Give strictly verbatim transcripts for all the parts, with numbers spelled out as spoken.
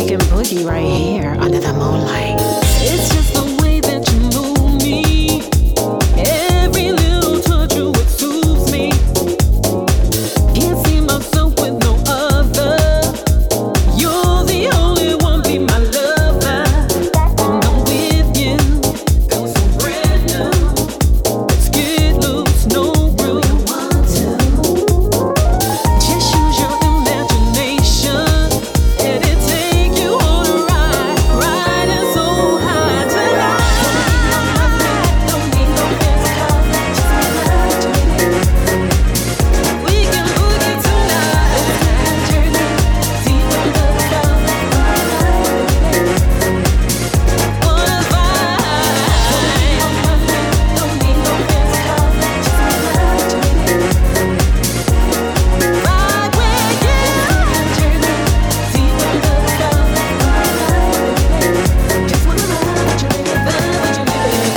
can boogie right here under the moonlight. It's just the way that you move me. Every little touch you it soothes me. Can't see myself with no other. You're the only one, be my lover. When I'm with you, feels so brand new. Let's get loose, no rule. You want to just use your imagination. Let it take you on a ride, riding so high tonight. Don't need no physical, just imagination. We can boogie tonight. Journey, see from the start. Wanna vibe? Don't need no physical, just imagination. Ride with you. Journey, see from the start. Just wanna ride you, baby, ride you, baby.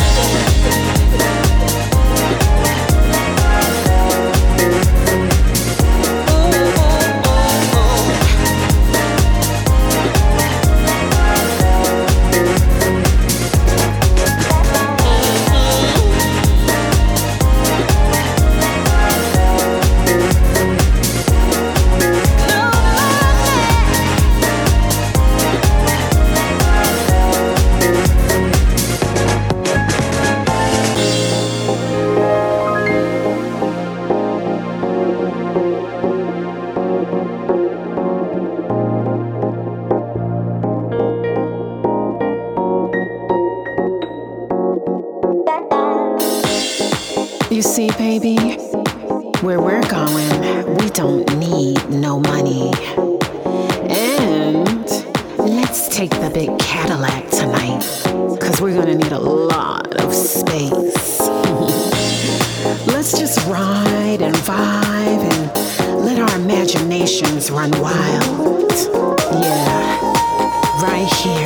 You see, baby, where we're going, we don't need no money. And let's take the big Cadillac tonight, cause we're gonna need a lot of space. Let's just ride and vibe and let our imaginations run wild. Yeah, right here.